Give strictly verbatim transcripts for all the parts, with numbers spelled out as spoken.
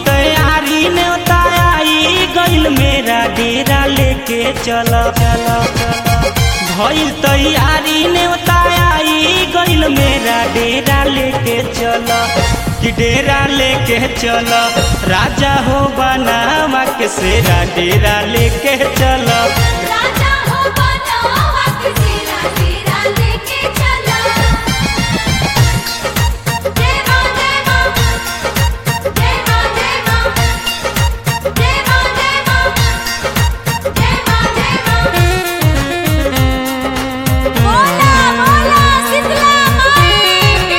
तैयारी न्योता आई गइल मेरा डेरा लेके चल चल भइल तैयारी न्योता आई गइल मेरा डेरा लेके चल कि डेरा लेके चल राजा हो बनावा के सेरा डेरा लेके चल राजा हो बनावा के सेरा डेरा लेके चल देवा देवा देवा देवा देवा देवा देवा बोला बोला शीतला माई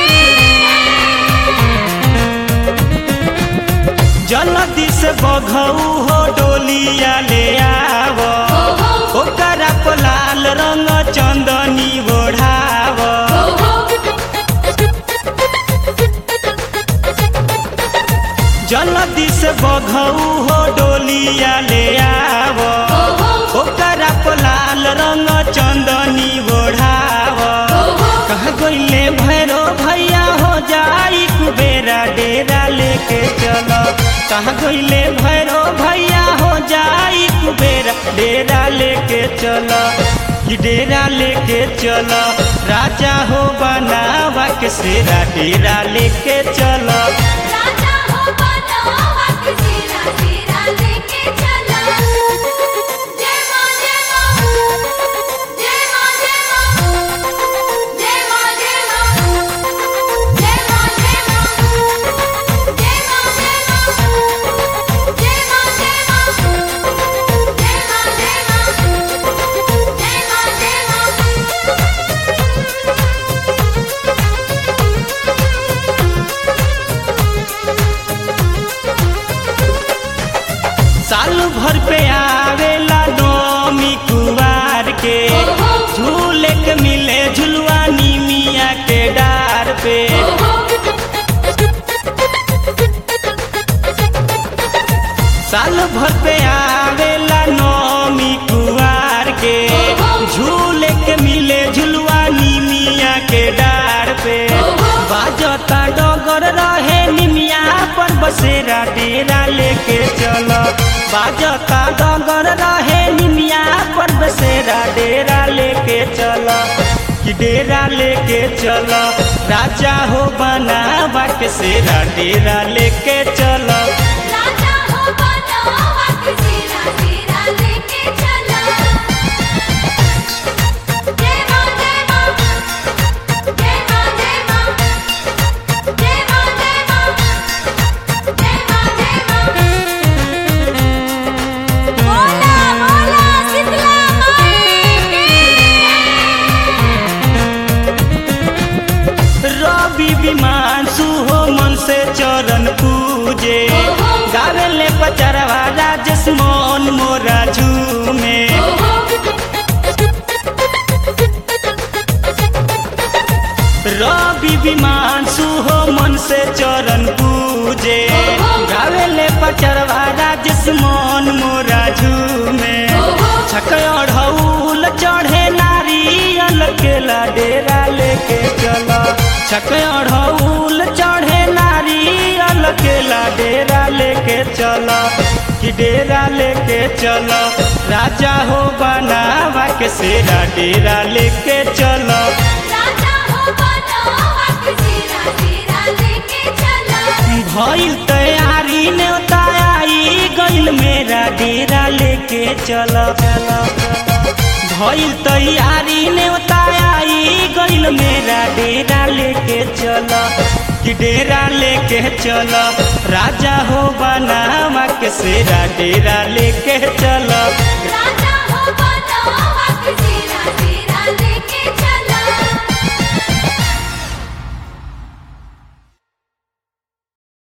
जल्दी से बघऊ हो डोलिया ले आव ओकरा पर लाल रंग चंदनी ओढ़ाव जल्दी से बघऊ हो डोलिया ले आव ओकरा पर लाल रंग चंदनी ओढ़ाव कहाँ गइले भैरो भैया हो जाई कुबेरा डेरा लेके चल कहाँ गइले भैरो भैया हो जाई कुबेरा डेरा लेके चल कि डेरा लेके चल राजा हो बनावा के सेरा डेरा लेके चल राजा हो बनावा के सेरा डेरा लेके चल जय मां जय मां जय मां जय मां जय मां जय मां जय मां जय मां जय मां जय मां जय मां जय मां जय मां जय मां साल भर पे आवेला नौमी कुवार के झूले के मिले झुलवा निमिया के डार पे साल भर पे आवेला नौमी कुवार के झूले के मिले झुलवा निमिया के डार पे बाजता डगर रहे निमिया पर बसेरा डेरा लेके चल बाजता डगर रहे निमिया पर बसेरा डेरा लेके चल कि डेरा लेके चल राजा हो बनावा के सेरा डेरा लेके चल राजा हो बनावा के सेरा डेरा लेके चल देवा देवा देवा देवा देवा देवा देवा बोला बोला शीतला माई रवि विमांशु हो मन से चरण पूजे गावेले पचरवा राजेश मोहन मोरा झूमे रवि विमांशु हो मन से चरण पूजे गावेले पचरवा राजेश मोहन मोरा झूमे छक अढ़ौल चढ़े नारियल केला डेरा लेके चल छक अढ़ौल चढ़े नारियल केला डेरा लेके चल कि डेरा लेके चल राजा हो बनावा के सेरा डेरा लेके चल राजा हो बनावा के सेरा डेरा लेके चल भइल तैयारी न्योता आई गइल मेरा डेरा लेके चल भइल तैयारी न्योता आई गइल मेरा डेरा लेके चल कि डेरा लेके चल राजा हो बनावा के सेरा डेरा लेके चल